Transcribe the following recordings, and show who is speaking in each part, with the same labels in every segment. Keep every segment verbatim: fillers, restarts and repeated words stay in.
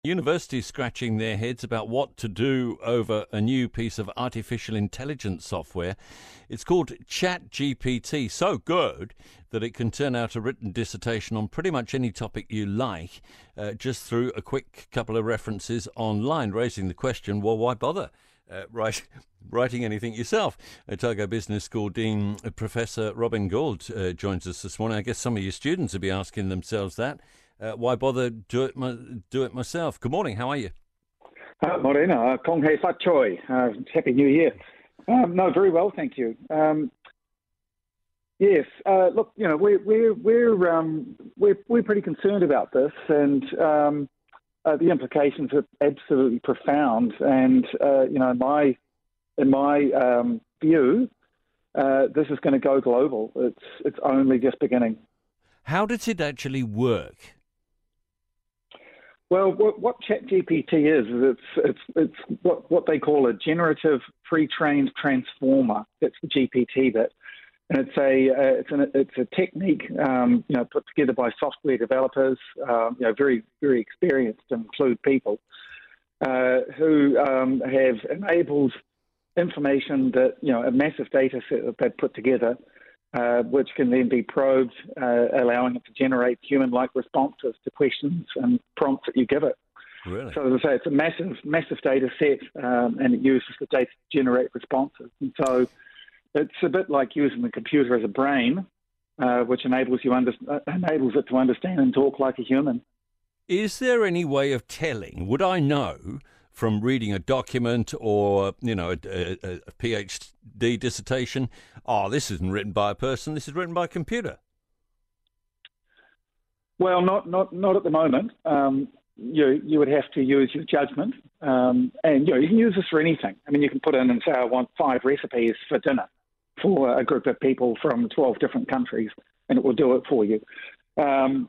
Speaker 1: Universities scratching their heads about what to do over a new piece of artificial intelligence software. It's called ChatGPT, so good that it can turn out a written dissertation on pretty much any topic you like, uh, just through a quick couple of references online, raising the question, well, why bother uh, write, writing anything yourself? Otago Business School Dean uh, Professor Robin Gould uh, joins us this morning. I guess some of your students will be asking themselves that. Uh, why bother do it my, do it myself? Good morning, how are you?
Speaker 2: Uh, Morena, Kong Hei Fat Choi. Uh, Happy New Year. Um, no, very well, thank you. Um, yes, uh, look, you know, we're we're we're um, we're we're pretty concerned about this, and um, uh, the implications are absolutely profound. And uh, you know, in my in my um, view, uh, this is going to go global. It's it's only just beginning.
Speaker 1: How does it actually work?
Speaker 2: Well, what, what ChatGPT is, is it's it's it's what, what they call a generative pre-trained transformer. That's the G P T bit, and it's a uh, it's an it's a technique um, you know put together by software developers, um, you know very very experienced, and include people uh, who um, have enabled information that you know a massive data set that they've put together. Uh, which can then be probed, uh, allowing it to generate human-like responses to questions and prompts that you give it.
Speaker 1: Really?
Speaker 2: So as I say, it's a massive, massive data set, um, and it uses the data to generate responses. And so it's a bit like using the computer as a brain, uh, which enables you under, uh, enables it to understand and talk like a human.
Speaker 1: Is there any way of telling? Would I know from reading a document or, you know, a, a, a PhD dissertation, oh, this isn't written by a person, this is written by a computer? Well, not not not at the moment. Um, you you would have to use your judgment, um, and you know you can use this for anything. I mean, you can put in and say, I want five recipes for dinner for a group of people from twelve different countries, and it will do it for you. Um,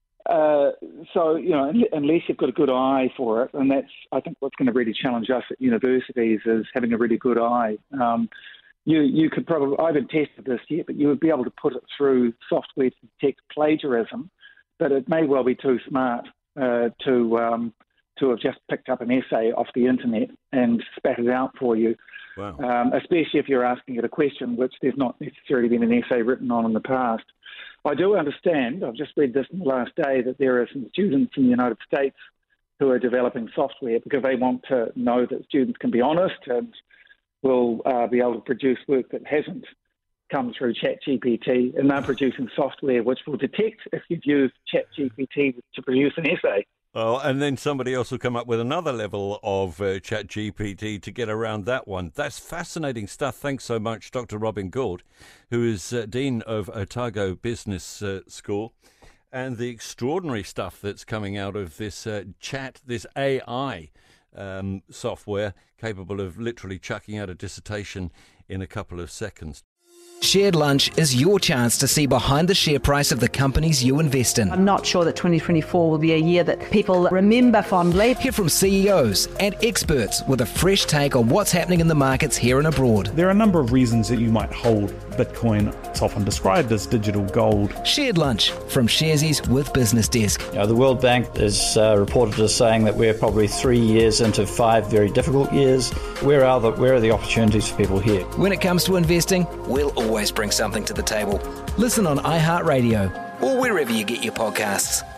Speaker 1: Uh, so, you know, unless you've got a good eye for it, and that's, I think, what's going to really challenge us at universities is having a really good eye. Um, you you could probably, I haven't tested this yet, but you would be able to put it through software to detect plagiarism, but it may well be too smart uh, to um, to have just picked up an essay off the internet and spat it out for you. Wow.
Speaker 2: Um, especially if you're asking it a question which there's not necessarily been an essay written on in the past. I do understand, I've just read this in the last day, that there are some students in the United States who are developing software because they want to know that students can be honest and will uh, be able to produce work that hasn't come through ChatGPT, and they're producing software which will detect if you've used ChatGPT to produce an essay.
Speaker 1: Oh, and then somebody else will come up with another level of uh, ChatGPT to get around that one. That's fascinating stuff. Thanks so much, Doctor Robin Gould, who is uh, Dean of Otago Business uh, School, and the extraordinary stuff that's coming out of this uh, chat, this A I um, software capable of literally chucking out a dissertation in a couple of seconds.
Speaker 3: Shared Lunch is your chance to see behind the share price of the companies you invest in.
Speaker 4: I'm not sure that twenty twenty-four will be a year that people remember fondly.
Speaker 3: Hear from C E Os and experts with a fresh take on what's happening in the markets here and abroad.
Speaker 5: There are a number of reasons that you might hold Bitcoin. It's often described as digital gold.
Speaker 3: Shared Lunch from Sharesies with Business Desk.
Speaker 6: You know, the World Bank is uh, reported as saying that we're probably three years into five very difficult years. Where are the where are the opportunities for people here?
Speaker 3: When it comes to investing, we'll always bring something to the table. Listen on iHeartRadio or wherever you get your podcasts.